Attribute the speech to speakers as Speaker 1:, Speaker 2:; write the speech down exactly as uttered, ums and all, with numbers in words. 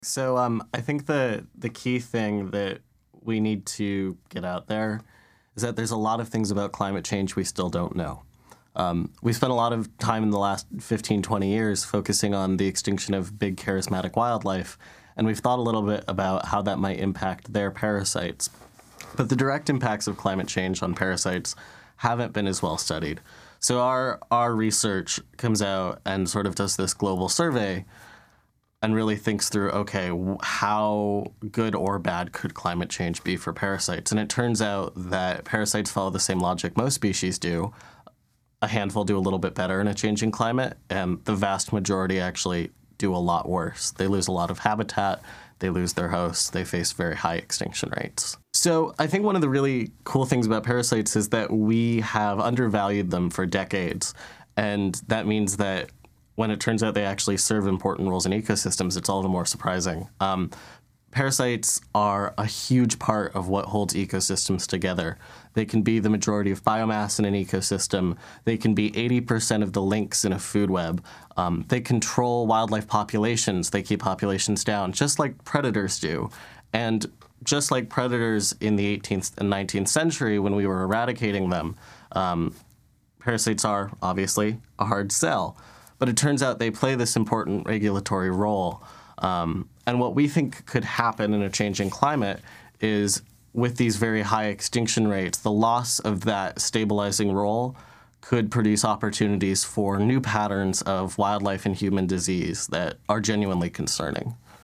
Speaker 1: So um, I think the the key thing that we need to get out there is that there's a lot of things about climate change we still don't know. Um, we spent a lot of time in the last fifteen, twenty years focusing on the extinction of big charismatic wildlife, and we've thought a little bit about how that might impact their parasites. But the direct impacts of climate change on parasites haven't been as well studied. So our, our research comes out and sort of does this global survey and really thinks through, okay, how good or bad could climate change be for parasites? And it turns out that parasites follow the same logic most species do. A handful do a little bit better in a changing climate, and the vast majority actually do a lot worse. They lose a lot of habitat, they lose their hosts, they face very high extinction rates. So I think one of the really cool things about parasites is that we have undervalued them for decades, and that means that when it turns out they actually serve important roles in ecosystems, it's all the more surprising. Um, parasites are a huge part of what holds ecosystems together. They can be the majority of biomass in an ecosystem. They can be eighty percent of the links in a food web. Um, they control wildlife populations. They keep populations down, just like predators do. And just like predators in the eighteenth and nineteenth century when we were eradicating them, um, parasites are obviously a hard sell. But it turns out they play this important regulatory role. Um, and what we think could happen in a changing climate is, with these very high extinction rates, the loss of that stabilizing role could produce opportunities for new patterns of wildlife and human disease that are genuinely concerning.